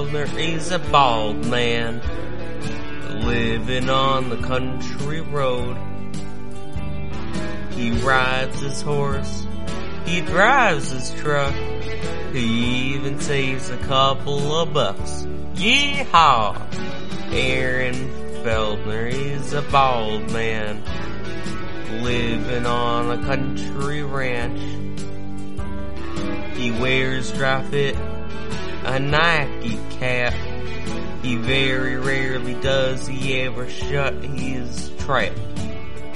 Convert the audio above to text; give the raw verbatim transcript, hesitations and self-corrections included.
Feldner is a bald man living on the country road. He rides his horse, he drives his truck, he even saves a couple of bucks. Yeehaw! Aaron Feldner is a bald man living on a country ranch. He wears dry fit, a Nike cap. He very rarely does he ever shut his trap.